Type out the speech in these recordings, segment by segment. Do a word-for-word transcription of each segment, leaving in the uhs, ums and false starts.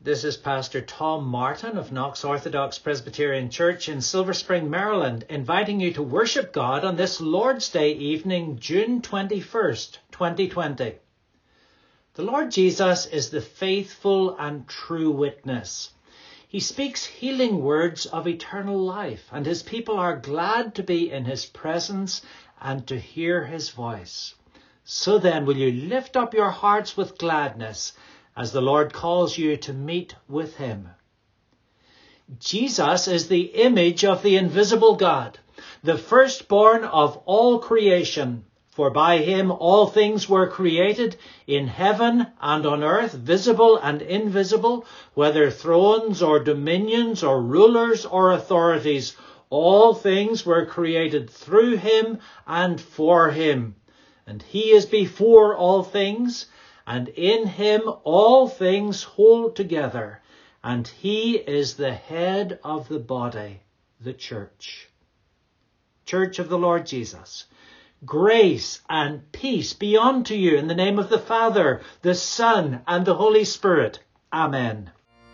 This is Pastor Tom Martin of Knox Orthodox Presbyterian Church in Silver Spring, Maryland, inviting you to worship God on this Lord's Day evening, June twenty-first, twenty twenty. The Lord Jesus is the faithful and true witness. He speaks healing words of eternal life, and his people are glad to be in his presence and to hear his voice. So then, will you lift up your hearts with gladness as the Lord calls you to meet with him? Jesus is the image of the invisible God, the firstborn of all creation. For by him all things were created, in heaven and on earth, visible and invisible, whether thrones or dominions or rulers or authorities. All things were created through him and for him. And he is before all things, and in him all things hold together. And he is the head of the body, the church. Church of the Lord Jesus, grace and peace be unto you in the name of the Father, the Son, and the Holy Spirit. Amen.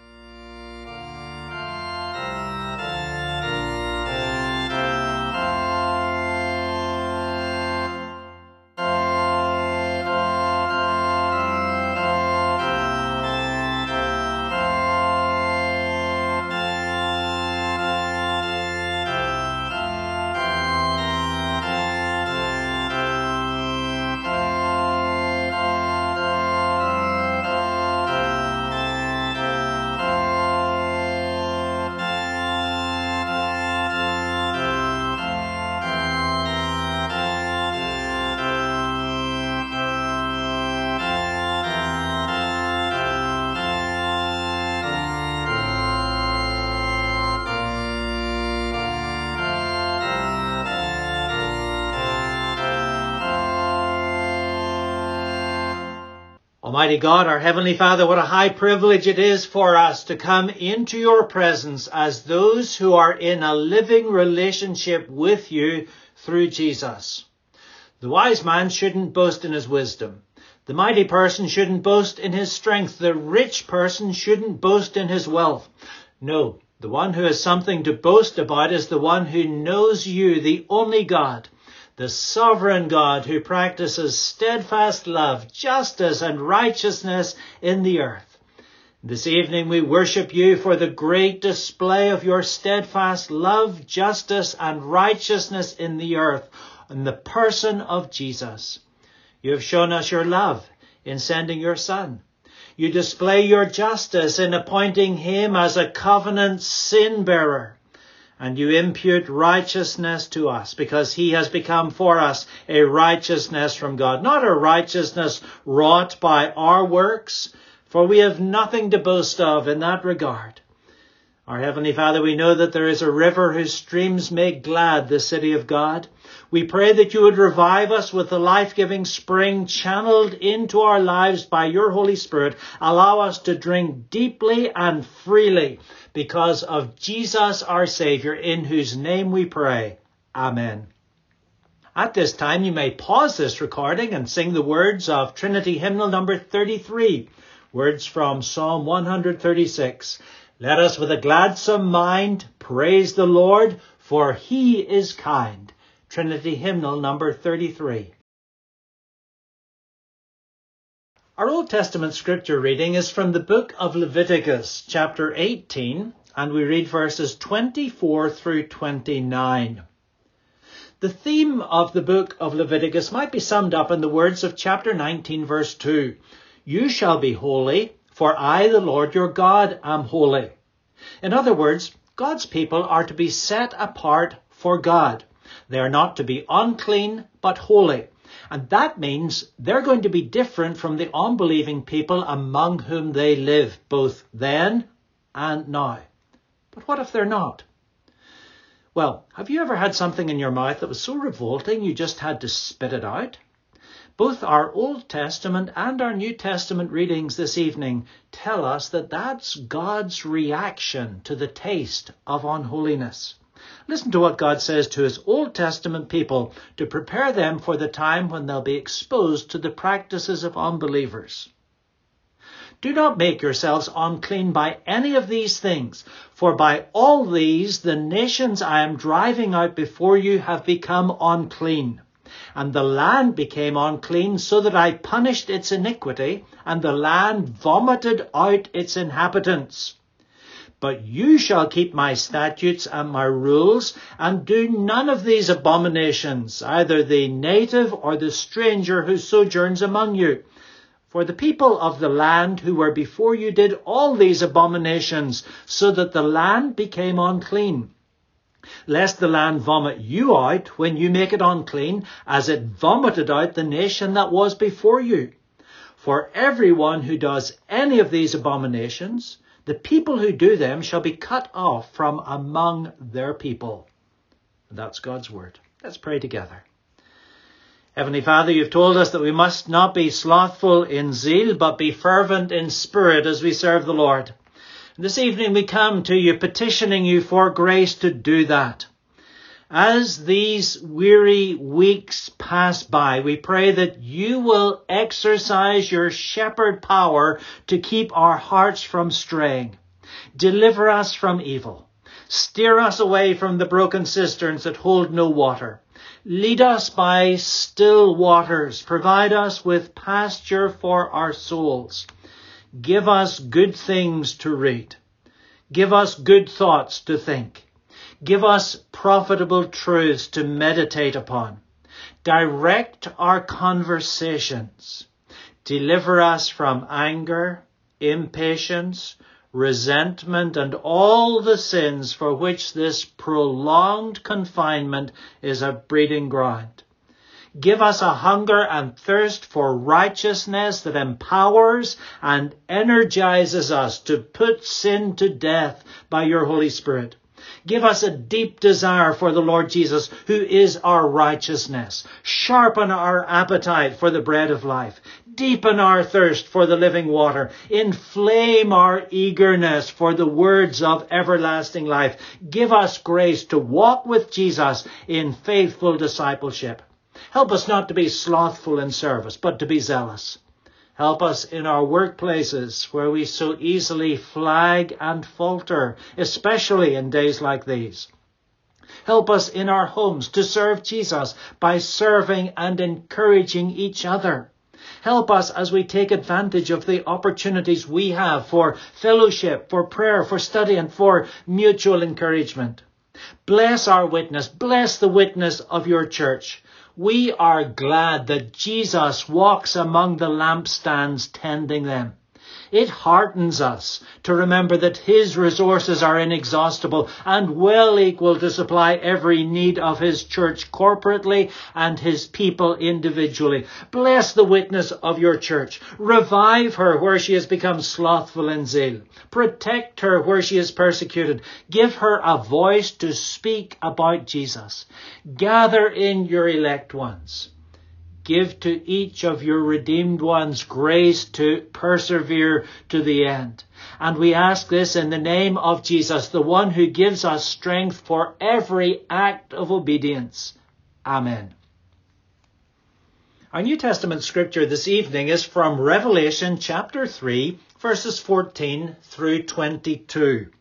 Almighty God, our Heavenly Father, what a high privilege it is for us to come into your presence as those who are in a living relationship with you through Jesus. The wise man shouldn't boast in his wisdom. The mighty person shouldn't boast in his strength. The rich person shouldn't boast in his wealth. No, the one who has something to boast about is the one who knows you, the only God, the sovereign God who practices steadfast love, justice and righteousness in the earth. This evening we worship you for the great display of your steadfast love, justice and righteousness in the earth, in the person of Jesus. You have shown us your love in sending your Son. You display your justice in appointing him as a covenant sin bearer. And you impute righteousness to us because he has become for us a righteousness from God, not a righteousness wrought by our works, for we have nothing to boast of in that regard. Our Heavenly Father, we know that there is a river whose streams make glad the city of God. We pray that you would revive us with the life-giving spring channeled into our lives by your Holy Spirit. Allow us to drink deeply and freely because of Jesus our Saviour, in whose name we pray. Amen. At this time, you may pause this recording and sing the words of Trinity Hymnal number thirty-three, words from Psalm one thirty-six. Let us with a gladsome mind praise the Lord, for he is kind. Trinity Hymnal number thirty-three. Our Old Testament scripture reading is from the book of Leviticus, chapter eighteen, and we read verses twenty-four through twenty-nine. The theme of the book of Leviticus might be summed up in the words of chapter nineteen, verse two. You shall be holy, for I, the Lord your God, am holy. In other words, God's people are to be set apart for God. They are not to be unclean, but holy. And that means they're going to be different from the unbelieving people among whom they live, both then and now. But what if they're not? Well, have you ever had something in your mouth that was so revolting you just had to spit it out? Both our Old Testament and our New Testament readings this evening tell us that that's God's reaction to the taste of unholiness. Listen to what God says to his Old Testament people to prepare them for the time when they'll be exposed to the practices of unbelievers. Do not make yourselves unclean by any of these things, for by all these the nations I am driving out before you have become unclean. And the land became unclean, so that I punished its iniquity, and the land vomited out its inhabitants. But you shall keep my statutes and my rules, and do none of these abominations, either the native or the stranger who sojourns among you. For the people of the land who were before you did all these abominations, so that the land became unclean. Lest the land vomit you out when you make it unclean, as it vomited out the nation that was before you. For everyone who does any of these abominations, the people who do them shall be cut off from among their people. That's God's word. Let's pray together. Heavenly Father, you've told us that we must not be slothful in zeal, but be fervent in spirit as we serve the Lord. This evening we come to you petitioning you for grace to do that. As these weary weeks pass by, we pray that you will exercise your shepherd power to keep our hearts from straying. Deliver us from evil. Steer us away from the broken cisterns that hold no water. Lead us by still waters. Provide us with pasture for our souls. Give us good things to read. Give us good thoughts to think. Give us profitable truths to meditate upon. Direct our conversations. Deliver us from anger, impatience, resentment, and all the sins for which this prolonged confinement is a breeding ground. Give us a hunger and thirst for righteousness that empowers and energizes us to put sin to death by your Holy Spirit. Give us a deep desire for the Lord Jesus, who is our righteousness. Sharpen our appetite for the bread of life. Deepen our thirst for the living water. Inflame our eagerness for the words of everlasting life. Give us grace to walk with Jesus in faithful discipleship. Help us not to be slothful in service, but to be zealous. Help us in our workplaces where we so easily flag and falter, especially in days like these. Help us in our homes to serve Jesus by serving and encouraging each other. Help us as we take advantage of the opportunities we have for fellowship, for prayer, for study, and for mutual encouragement. Bless our witness. Bless the witness of your church. We are glad that Jesus walks among the lampstands tending them. It heartens us to remember that his resources are inexhaustible and well equal to supply every need of his church corporately and his people individually. Bless the witness of your church. Revive her where she has become slothful in zeal. Protect her where she is persecuted. Give her a voice to speak about Jesus. Gather in your elect ones. Give to each of your redeemed ones grace to persevere to the end. And we ask this in the name of Jesus, the one who gives us strength for every act of obedience. Amen. Our New Testament scripture this evening is from Revelation chapter three, verses fourteen through twenty-two.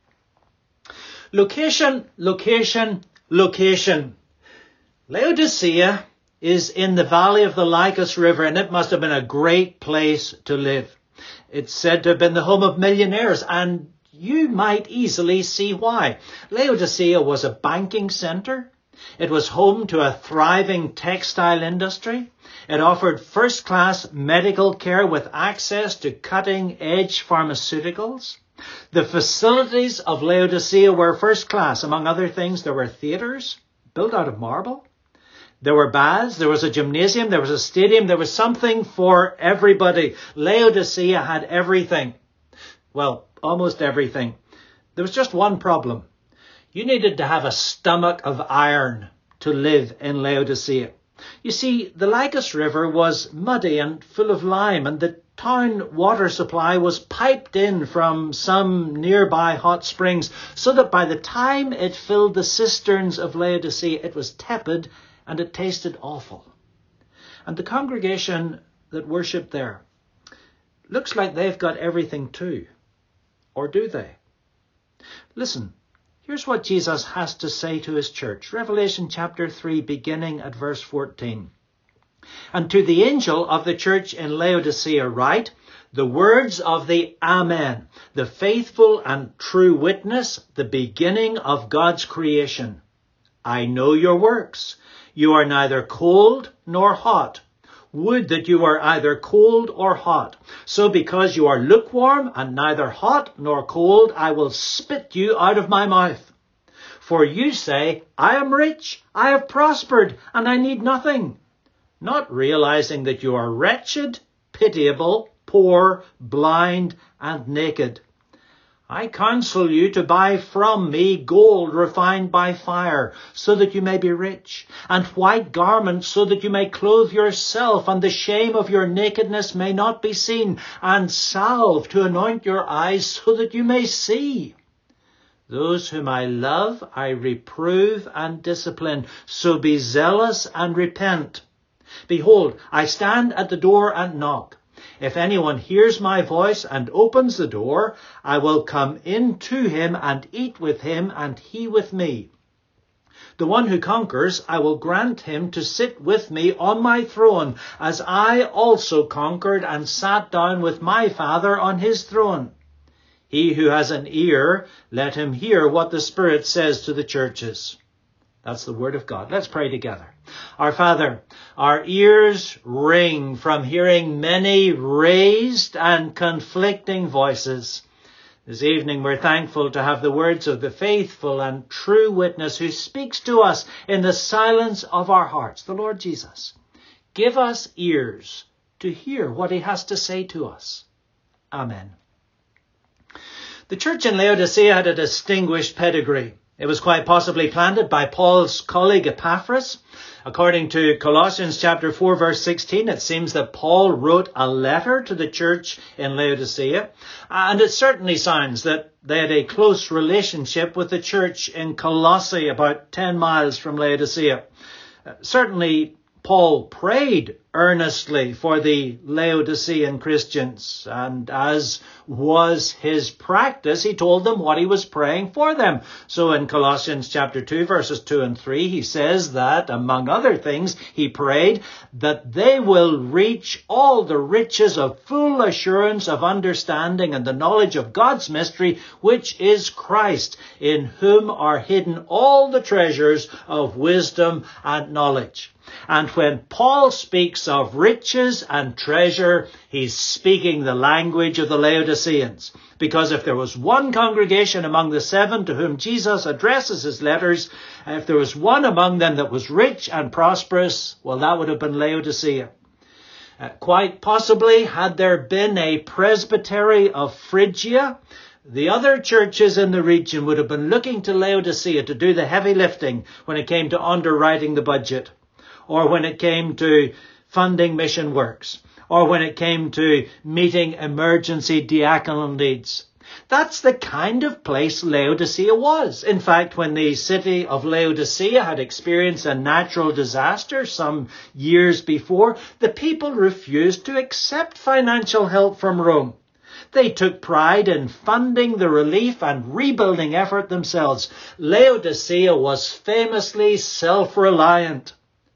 Location, location, location. Laodicea is in the valley of the Lycus River, and it must have been a great place to live. It's said to have been the home of millionaires, and you might easily see why. Laodicea was a banking centre. It was home to a thriving textile industry. It offered first-class medical care with access to cutting-edge pharmaceuticals. The facilities of Laodicea were first-class. Among other things, there were theatres built out of marble. There were baths, there was a gymnasium, there was a stadium, there was something for everybody. Laodicea had everything. Well, almost everything. There was just one problem. You needed to have a stomach of iron to live in Laodicea. You see, the Lycus River was muddy and full of lime, and the town water supply was piped in from some nearby hot springs, so that by the time it filled the cisterns of Laodicea, it was tepid and it tasted awful. And the congregation that worshipped there, looks like they've got everything too. Or do they? Listen, here's what Jesus has to say to his church. Revelation chapter three, beginning at verse fourteen. And to the angel of the church in Laodicea write, the words of the Amen, the faithful and true witness, the beginning of God's creation. I know your works. You are neither cold nor hot. Would that you were either cold or hot. So because you are lukewarm and neither hot nor cold, I will spit you out of my mouth. For you say, I am rich, I have prospered, and I need nothing. Not realizing that you are wretched, pitiable, poor, blind, and naked. I counsel you to buy from me gold refined by fire, so that you may be rich, and white garments, so that you may clothe yourself, and the shame of your nakedness may not be seen, and salve to anoint your eyes, so that you may see. Those whom I love, I reprove and discipline, so be zealous and repent. Behold, I stand at the door and knock. If anyone hears my voice and opens the door, I will come in to him and eat with him and he with me. The one who conquers, I will grant him to sit with me on my throne, as I also conquered and sat down with my Father on his throne. He who has an ear, let him hear what the Spirit says to the churches. That's the word of God. Let's pray together. Our Father, our ears ring from hearing many raised and conflicting voices. This evening we're thankful to have the words of the faithful and true witness who speaks to us in the silence of our hearts, the Lord Jesus. Give us ears to hear what he has to say to us. Amen. The church in Laodicea had a distinguished pedigree. It was quite possibly planted by Paul's colleague Epaphras. According to Colossians chapter four, verse sixteen, it seems that Paul wrote a letter to the church in Laodicea. And it certainly sounds that they had a close relationship with the church in Colossae, about ten miles from Laodicea. Certainly, Paul prayed earnestly for the Laodicean Christians, and as was his practice, he told them what he was praying for them. So in Colossians chapter two, verses two and three, he says that, among other things, he prayed that they will reach all the riches of full assurance of understanding and the knowledge of God's mystery, which is Christ, in whom are hidden all the treasures of wisdom and knowledge. And when Paul speaks of riches and treasure, he's speaking the language of the Laodiceans. Because if there was one congregation among the seven to whom Jesus addresses his letters, if there was one among them that was rich and prosperous, well, that would have been Laodicea. Uh, quite possibly, had there been a presbytery of Phrygia, the other churches in the region would have been looking to Laodicea to do the heavy lifting when it came to underwriting the budget, or when it came to funding mission works, or when it came to meeting emergency diaconal needs. That's the kind of place Laodicea was. In fact, when the city of Laodicea had experienced a natural disaster some years before, the people refused to accept financial help from Rome. They took pride in funding the relief and rebuilding effort themselves. Laodicea was famously self-reliant.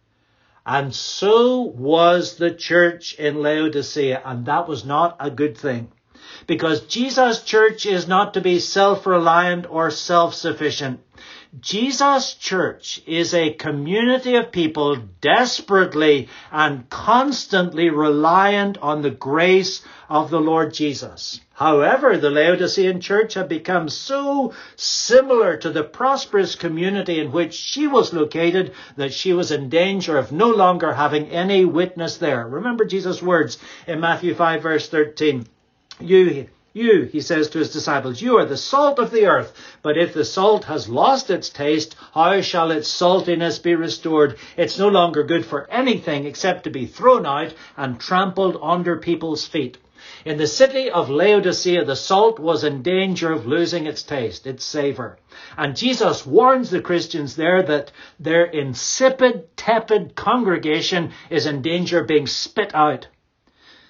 And so was the church in Laodicea, and that was not a good thing. Because Jesus' church is not to be self-reliant or self-sufficient. Jesus' church is a community of people desperately and constantly reliant on the grace of the Lord Jesus. However, the Laodicean church had become so similar to the prosperous community in which she was located that she was in danger of no longer having any witness there. Remember Jesus' words in Matthew five, verse thirteen. You You, he says to his disciples, you are the salt of the earth, but if the salt has lost its taste, how shall its saltiness be restored? It's no longer good for anything except to be thrown out and trampled under people's feet. In the city of Laodicea, the salt was in danger of losing its taste, its savour. And Jesus warns the Christians there that their insipid, tepid congregation is in danger of being spit out.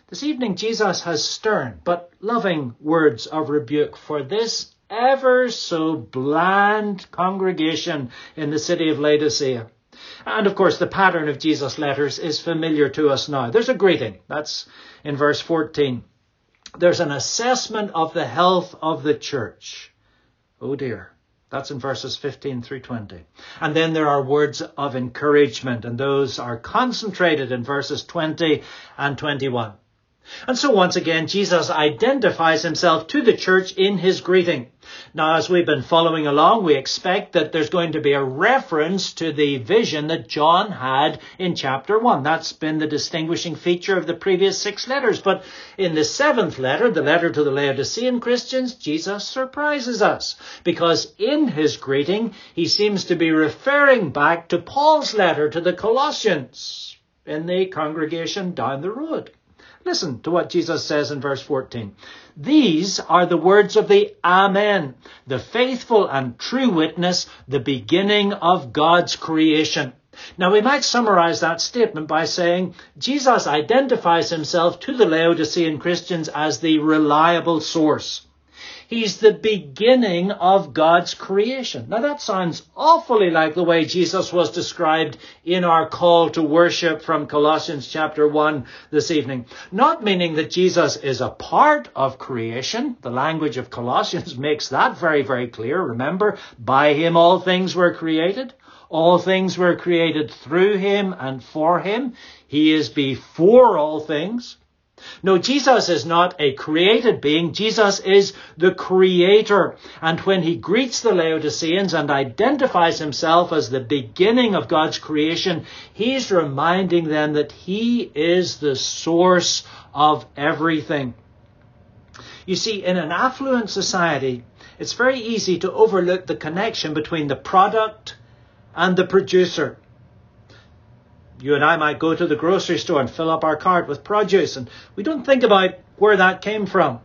This evening, Jesus has stern but loving words of rebuke for this ever so bland congregation in the city of Laodicea. And of course, the pattern of Jesus' letters is familiar to us now. There's a greeting. That's in verse fourteen. There's an assessment of the health of the church. Oh dear. That's in verses fifteen through twenty. And then there are words of encouragement, and those are concentrated in verses twenty and twenty-one. And so once again, Jesus identifies himself to the church in his greeting. Now, as we've been following along, we expect that there's going to be a reference to the vision that John had in chapter one. That's been the distinguishing feature of the previous six letters. But in the seventh letter, the letter to the Laodicean Christians, Jesus surprises us, because in his greeting, he seems to be referring back to Paul's letter to the Colossians in the congregation down the road. Listen to what Jesus says in verse fourteen. These are the words of the Amen, the faithful and true witness, the beginning of God's creation. Now, we might summarize that statement by saying Jesus identifies himself to the Laodicean Christians as the reliable source. He's the beginning of God's creation. Now, that sounds awfully like the way Jesus was described in our call to worship from Colossians chapter one this evening. Not meaning that Jesus is a part of creation. The language of Colossians makes that very, very clear. Remember, by him all things were created. All things were created through him and for him. He is before all things. No, Jesus is not a created being. Jesus is the creator. And when he greets the Laodiceans and identifies himself as the beginning of God's creation, he's reminding them that he is the source of everything. You see, in an affluent society, it's very easy to overlook the connection between the product and the producer. You and I might go to the grocery store and fill up our cart with produce, and we don't think about where that came from.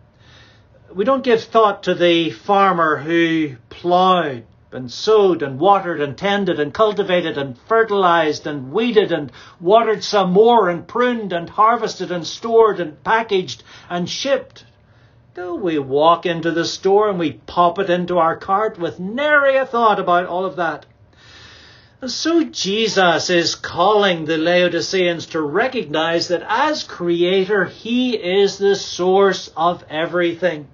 We don't give thought to the farmer who ploughed and sowed and watered and tended and cultivated and fertilized and weeded and watered some more and pruned and harvested and stored and packaged and shipped. No, we walk into the store and we pop it into our cart with nary a thought about all of that. So Jesus is calling the Laodiceans to recognize that as creator, he is the source of everything.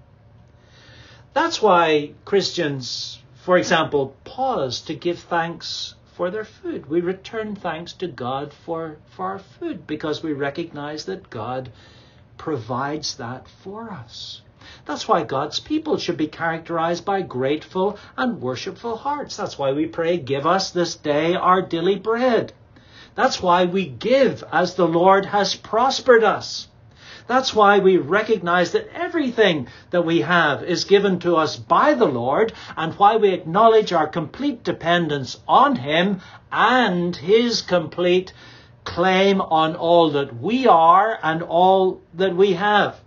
That's why Christians, for example, pause to give thanks for their food. We return thanks to God for, for our food because we recognize that God provides that for us. That's why God's people should be characterized by grateful and worshipful hearts. That's why we pray, give us this day our daily bread. That's why we give as the Lord has prospered us. That's why we recognize that everything that we have is given to us by the Lord, and why we acknowledge our complete dependence on him and his complete claim on all that we are and all that we have.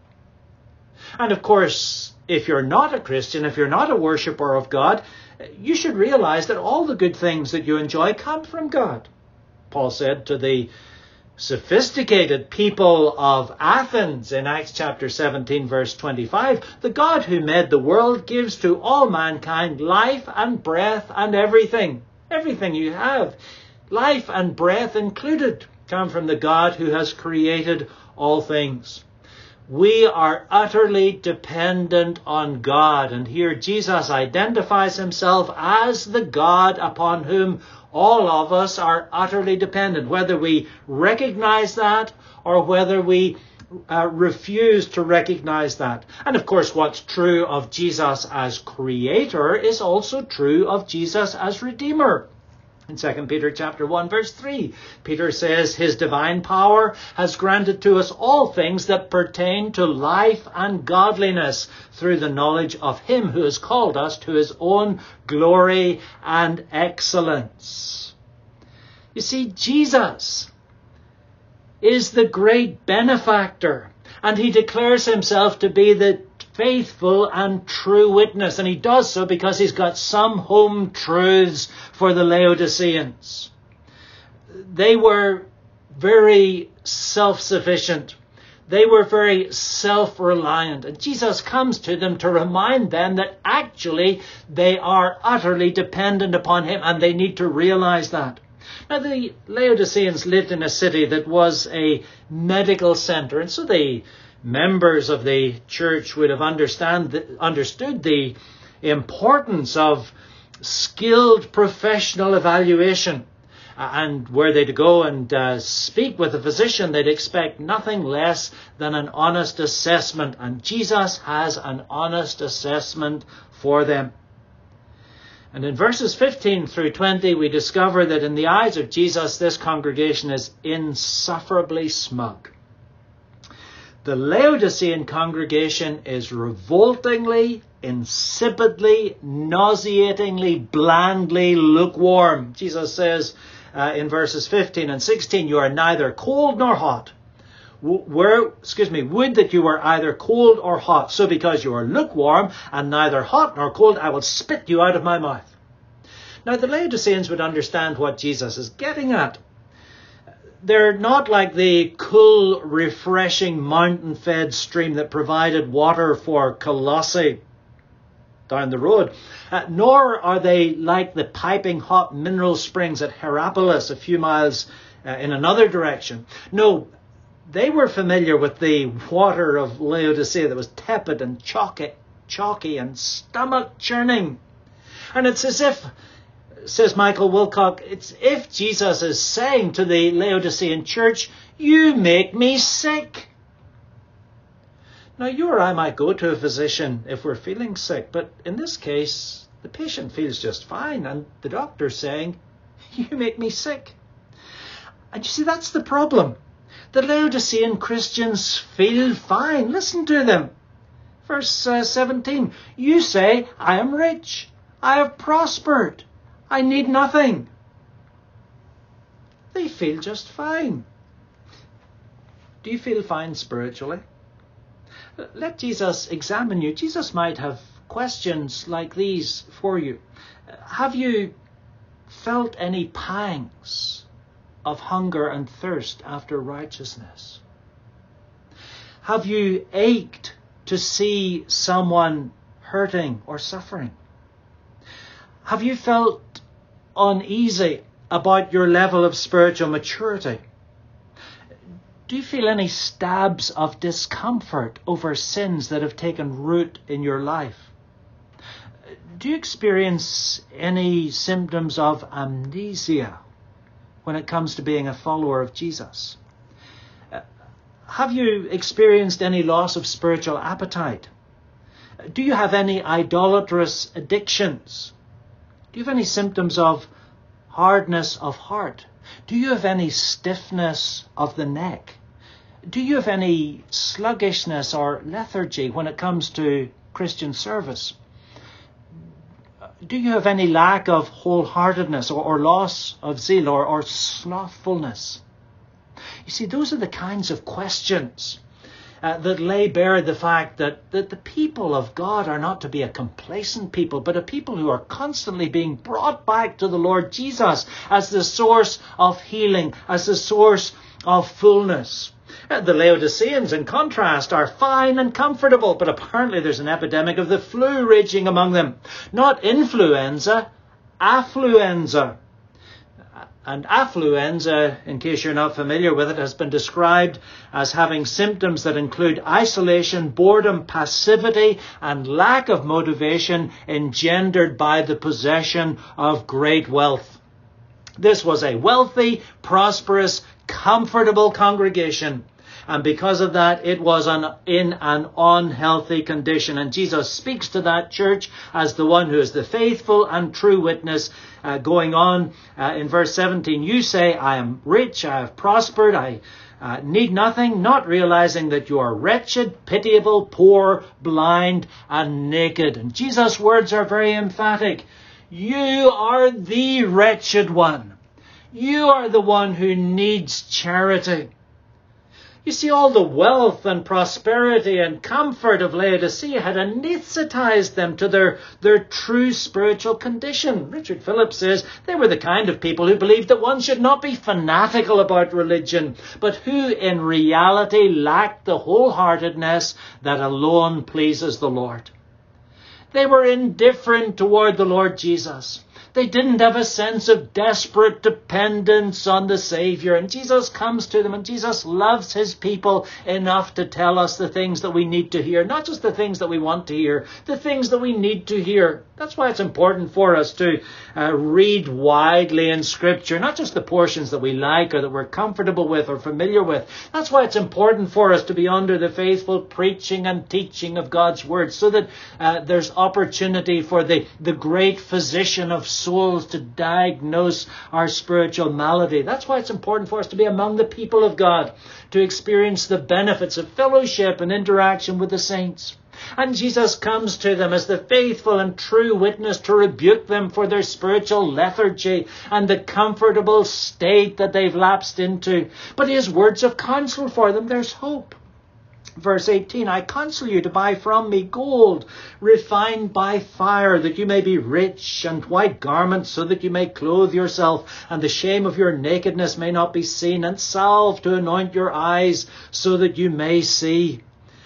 And of course, if you're not a Christian, if you're not a worshipper of God, you should realize that all the good things that you enjoy come from God. Paul said to the sophisticated people of Athens in Acts chapter seventeen, verse twenty-five, the God who made the world gives to all mankind life and breath and everything. Everything you have, life and breath included, come from the God who has created all things. We are utterly dependent on God. And here Jesus identifies himself as the God upon whom all of us are utterly dependent, whether we recognize that or whether we uh, refuse to recognize that. And of course, what's true of Jesus as creator is also true of Jesus as redeemer. In Second Peter chapter one, verse three, Peter says, his divine power has granted to us all things that pertain to life and godliness through the knowledge of him who has called us to his own glory and excellence. You see, Jesus is the great benefactor, and he declares himself to be the faithful and true witness. And he does so because he's got some home truths for the Laodiceans. They were very self-sufficient. They were very self-reliant. And Jesus comes to them to remind them that actually they are utterly dependent upon him, and they need to realize that. Now, the Laodiceans lived in a city that was a medical center, and so the members of the church would have understand, understood the importance of skilled professional evaluation. And were they to go and uh, speak with a physician, they'd expect nothing less than an honest assessment. And Jesus has an honest assessment for them. And in verses fifteen through twenty, we discover that in the eyes of Jesus, this congregation is insufferably smug. The Laodicean congregation is revoltingly, insipidly, nauseatingly, blandly lukewarm. Jesus says uh, in verses fifteen and sixteen, you are neither cold nor hot. Were, excuse me, would that you were either cold or hot. So because you are lukewarm and neither hot nor cold, I will spit you out of my mouth. Now the Laodiceans would understand what Jesus is getting at. They're not like the cool, refreshing, mountain-fed stream that provided water for Colossae down the road. Uh, nor are they like the piping hot mineral springs at Hierapolis, a few miles uh, in another direction. No, they were familiar with the water of Laodicea that was tepid and chalky, chalky and stomach-churning. And it's as if, says Michael Wilcock, it's if Jesus is saying to the Laodicean church, you make me sick. Now, you or I might go to a physician if we're feeling sick, but in this case, the patient feels just fine, and the doctor's saying, you make me sick. And you see, that's the problem. The Laodicean Christians feel fine. Listen to them. Verse uh, seventeen, you say, I am rich, I have prospered, I need nothing. They feel just fine. Do you feel fine spiritually? Let Jesus examine you. Jesus might have questions like these for you. Have you felt any pangs of hunger and thirst after righteousness? Have you ached to see someone hurting or suffering? Have you felt uneasy about your level of spiritual maturity? Do you feel any stabs of discomfort over sins that have taken root in your life? Do you experience any symptoms of amnesia when it comes to being a follower of Jesus? Have you experienced any loss of spiritual appetite? Do you have any idolatrous addictions? Do you have any symptoms of hardness of heart? Do you have any stiffness of the neck? Do you have any sluggishness or lethargy when it comes to Christian service? Do you have any lack of wholeheartedness or, or loss of zeal or, or slothfulness? You see, those are the kinds of questions uh, that lay bare the fact that, that the people of God are not to be a complacent people, but a people who are constantly being brought back to the Lord Jesus as the source of healing, as the source of fullness. The Laodiceans, in contrast, are fine and comfortable, but apparently there's an epidemic of the flu raging among them. Not influenza, affluenza. And affluenza, in case you're not familiar with it, has been described as having symptoms that include isolation, boredom, passivity, and lack of motivation engendered by the possession of great wealth. This was a wealthy, prosperous, comfortable congregation. And because of that, it was an, in an unhealthy condition. And Jesus speaks to that church as the one who is the faithful and true witness. Uh, going on uh, in verse seventeen, you say, I am rich, I have prospered, I uh, need nothing, not realizing that you are wretched, pitiable, poor, blind, and naked. And Jesus' words are very emphatic. You are the wretched one. You are the one who needs charity. You see, all the wealth and prosperity and comfort of Laodicea had anesthetized them to their, their true spiritual condition. Richard Phillips says they were the kind of people who believed that one should not be fanatical about religion, but who in reality lacked the wholeheartedness that alone pleases the Lord. They were indifferent toward the Lord Jesus. They didn't have a sense of desperate dependence on the Savior. And Jesus comes to them, and Jesus loves his people enough to tell us the things that we need to hear. Not just the things that we want to hear, the things that we need to hear. That's why it's important for us to uh, read widely in Scripture, not just the portions that we like or that we're comfortable with or familiar with. That's why it's important for us to be under the faithful preaching and teaching of God's Word, so that uh, there's opportunity for the, the great physician of souls to diagnose our spiritual malady. That's why it's important for us to be among the people of God, to experience the benefits of fellowship and interaction with the saints. And Jesus comes to them as the faithful and true witness to rebuke them for their spiritual lethargy and the comfortable state that they've lapsed into. But his words of counsel for them, there's hope. Verse eighteen, I counsel you to buy from me gold refined by fire, that you may be rich, and white garments, so that you may clothe yourself, and the shame of your nakedness may not be seen, and salve to anoint your eyes, so that you may see.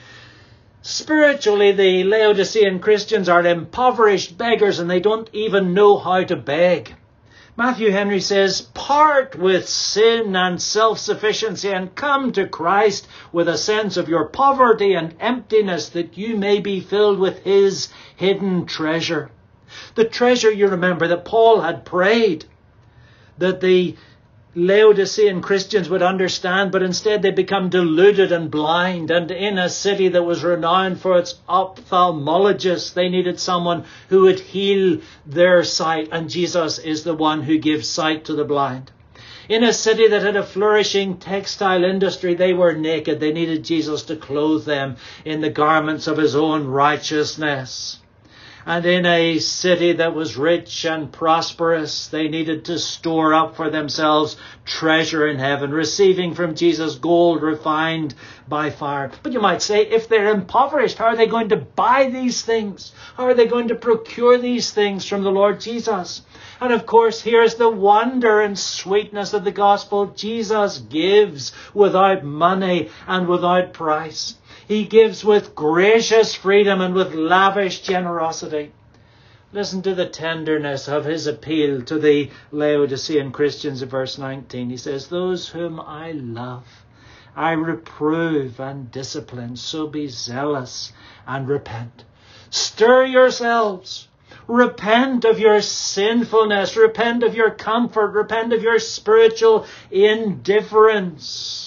Spiritually, the Laodicean Christians are impoverished beggars, and they don't even know how to beg. Matthew Henry says, part with sin and self-sufficiency and come to Christ with a sense of your poverty and emptiness, that you may be filled with his hidden treasure. The treasure, you remember, that Paul had prayed that the Laodicean Christians would understand, but instead they become deluded and blind. And in a city that was renowned for its ophthalmologists, they needed someone who would heal their sight. And Jesus is the one who gives sight to the blind. In a city that had a flourishing textile industry, they were naked. They needed Jesus to clothe them in the garments of his own righteousness. And in a city that was rich and prosperous, they needed to store up for themselves treasure in heaven, receiving from Jesus gold refined by fire. But you might say, if they're impoverished, how are they going to buy these things? How are they going to procure these things from the Lord Jesus? And of course, here's the wonder and sweetness of the gospel. Jesus gives without money and without price. He gives with gracious freedom and with lavish generosity. Listen to the tenderness of his appeal to the Laodicean Christians in verse nineteen. He says, those whom I love, I reprove and discipline, so be zealous and repent. Stir yourselves. Repent of your sinfulness. Repent of your comfort. Repent of your spiritual indifference.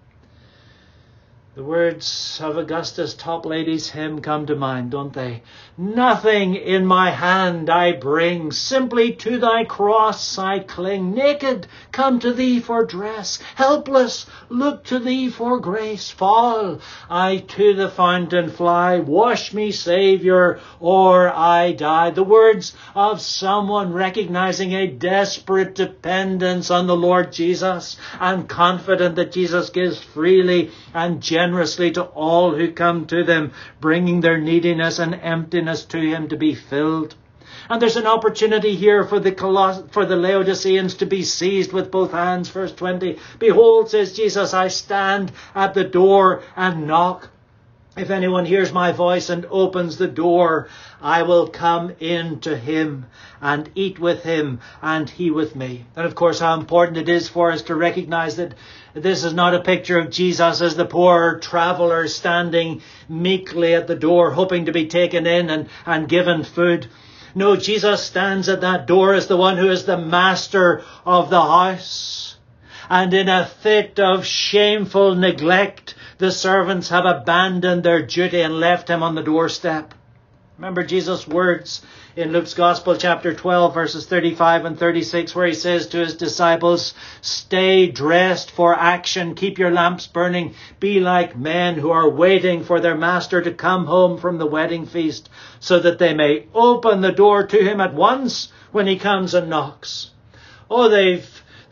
The words of Augustus Toplady's hymn come to mind, don't they? Nothing in my hand I bring, simply to thy cross I cling. Naked, come to thee for dress. Helpless, look to thee for grace. Fall, I to the fountain fly. Wash me, Saviour, or I die. The words of someone recognizing a desperate dependence on the Lord Jesus, and confident that Jesus gives freely and generously generously to all who come to them, bringing their neediness and emptiness to him to be filled. And there's an opportunity here for the Coloss- for the Laodiceans to be seized with both hands. Verse twenty, behold, says Jesus, I stand at the door and knock. If anyone hears my voice and opens the door, I will come in to him and eat with him and he with me. And of course, how important it is for us to recognize that this is not a picture of Jesus as the poor traveller standing meekly at the door, hoping to be taken in and, and given food. No, Jesus stands at that door as the one who is the master of the house. And in a fit of shameful neglect, the servants have abandoned their duty and left him on the doorstep. Remember Jesus' words in Luke's Gospel, chapter twelve, verses thirty-five and thirty-six, where he says to his disciples, stay dressed for action, keep your lamps burning, be like men who are waiting for their master to come home from the wedding feast, so that they may open the door to him at once when he comes and knocks. Oh, they've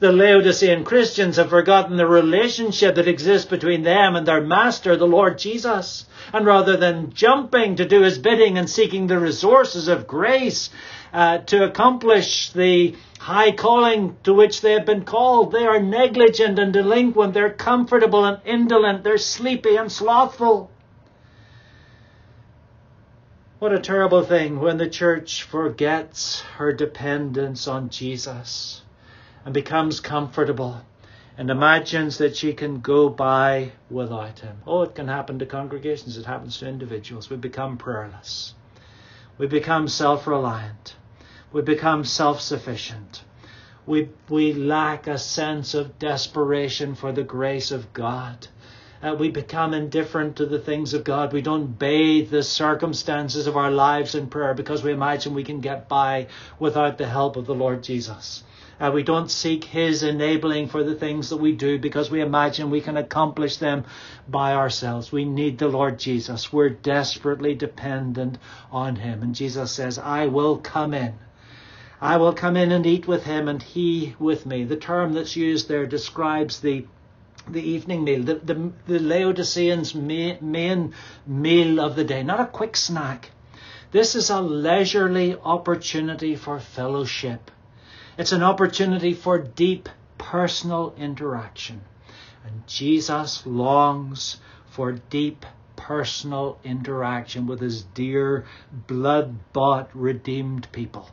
The Laodicean Christians have forgotten the relationship that exists between them and their master, the Lord Jesus. And rather than jumping to do his bidding and seeking the resources of grace uh, to accomplish the high calling to which they have been called, they are negligent and delinquent. They're comfortable and indolent. They're sleepy and slothful. What a terrible thing when the church forgets her dependence on Jesus and becomes comfortable and imagines that she can go by without him. Oh, it can happen to congregations. It happens to individuals. We become prayerless. We become self-reliant. We become self-sufficient. We, we lack a sense of desperation for the grace of God. Uh, we become indifferent to the things of God. We don't bathe the circumstances of our lives in prayer because we imagine we can get by without the help of the Lord Jesus. Uh, we don't seek his enabling for the things that we do because we imagine we can accomplish them by ourselves. We need the Lord Jesus. We're desperately dependent on him. And Jesus says, I will come in. I will come in and eat with him and he with me. The term that's used there describes the the evening meal, the, the, the Laodiceans' main meal of the day, not a quick snack. This is a leisurely opportunity for fellowship. It's an opportunity for deep personal interaction. And Jesus longs for deep personal interaction with his dear, blood-bought, redeemed people.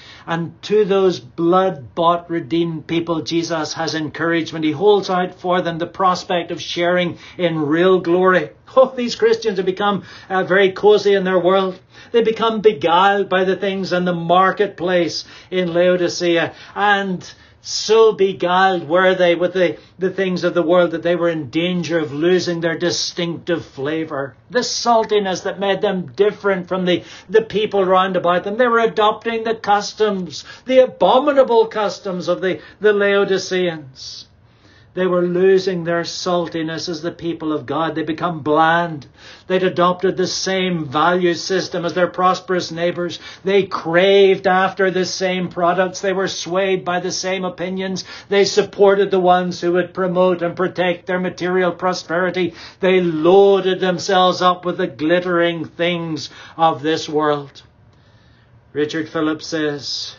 And to those blood-bought, redeemed people, Jesus has encouragement. He holds out for them the prospect of sharing in real glory. Oh, these Christians have become uh, very cozy in their world. They become beguiled by the things in the marketplace in Laodicea. And so beguiled were they with the, the things of the world that they were in danger of losing their distinctive flavour. The saltiness that made them different from the, the people round about them. They were adopting the customs, the abominable customs of the, the Laodiceans. They were losing their saltiness as the people of God. They become bland. They'd adopted the same value system as their prosperous neighbours. They craved after the same products. They were swayed by the same opinions. They supported the ones who would promote and protect their material prosperity. They loaded themselves up with the glittering things of this world. Richard Phillips says,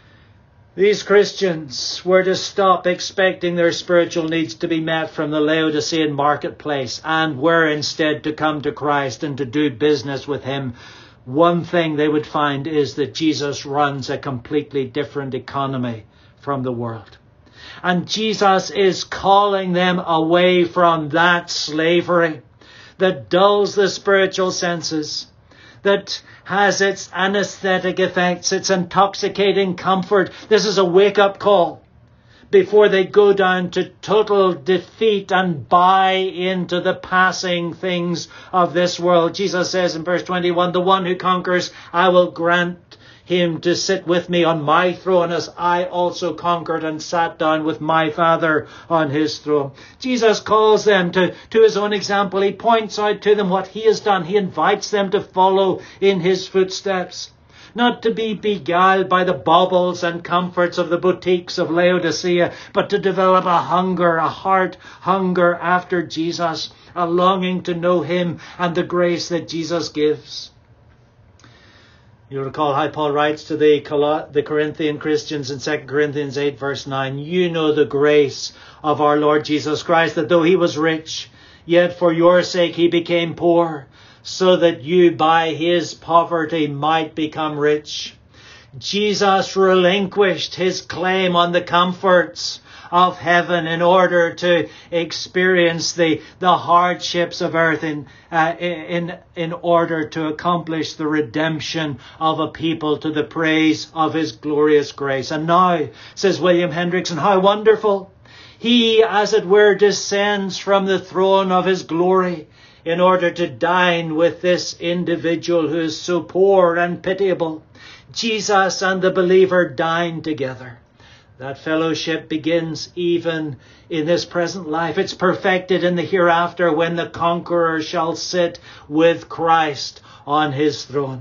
these Christians were to stop expecting their spiritual needs to be met from the Laodicean marketplace and were instead to come to Christ and to do business with him. One thing they would find is that Jesus runs a completely different economy from the world. And Jesus is calling them away from that slavery that dulls the spiritual senses, that has its anesthetic effects, its intoxicating comfort. This is a wake-up call before they go down to total defeat and buy into the passing things of this world. Jesus says in verse twenty-one, the one who conquers, I will grant him to sit with me on my throne as I also conquered and sat down with my Father on his throne. Jesus calls them to, to his own example. He points out to them what he has done. He invites them to follow in his footsteps. Not to be beguiled by the baubles and comforts of the boutiques of Laodicea, but to develop a hunger, a heart hunger after Jesus, a longing to know him and the grace that Jesus gives. You'll recall how Paul writes to the, the Corinthian Christians in Second Corinthians eight verse nine, you know the grace of our Lord Jesus Christ, that though he was rich, yet for your sake he became poor, so that you by his poverty might become rich. Jesus relinquished his claim on the comforts of heaven in order to experience the, the hardships of earth in, uh, in, in order to accomplish the redemption of a people to the praise of his glorious grace. And now, says William Hendrickson, how wonderful! He, as it were, descends from the throne of his glory in order to dine with this individual who is so poor and pitiable. Jesus and the believer dine together. That fellowship begins even in this present life. It's perfected in the hereafter when the conqueror shall sit with Christ on his throne.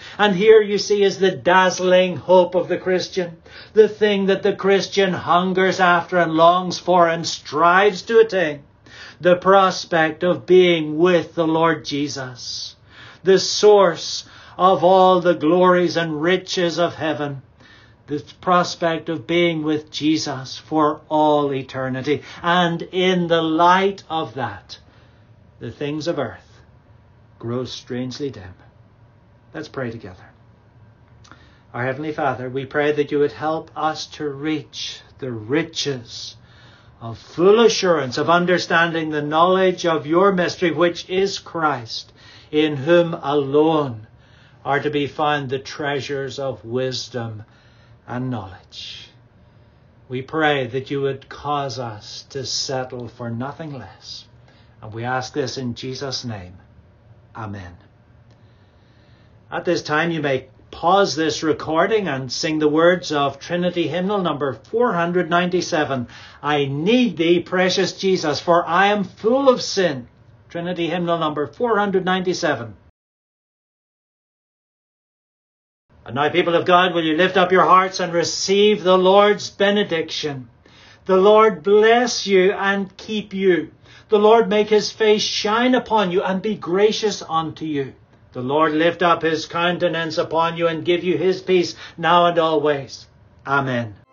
And here you see is the dazzling hope of the Christian, the thing that the Christian hungers after and longs for and strives to attain, the prospect of being with the Lord Jesus, the source of all the glories and riches of heaven, the prospect of being with Jesus for all eternity. And in the light of that, the things of earth grow strangely dim. Let's pray together. Our Heavenly Father, we pray that you would help us to reach the riches of full assurance of understanding the knowledge of your mystery, which is Christ, in whom alone are to be found the treasures of wisdom and knowledge. We pray that you would cause us to settle for nothing less. And we ask this in Jesus' name. Amen. At this time, you may pause this recording and sing the words of Trinity Hymnal number four hundred ninety-seven. I need thee, precious Jesus, for I am full of sin. Trinity Hymnal number four hundred ninety-seven. And now, people of God, will you lift up your hearts and receive the Lord's benediction? The Lord bless you and keep you. The Lord make his face shine upon you and be gracious unto you. The Lord lift up his countenance upon you and give you his peace now and always. Amen.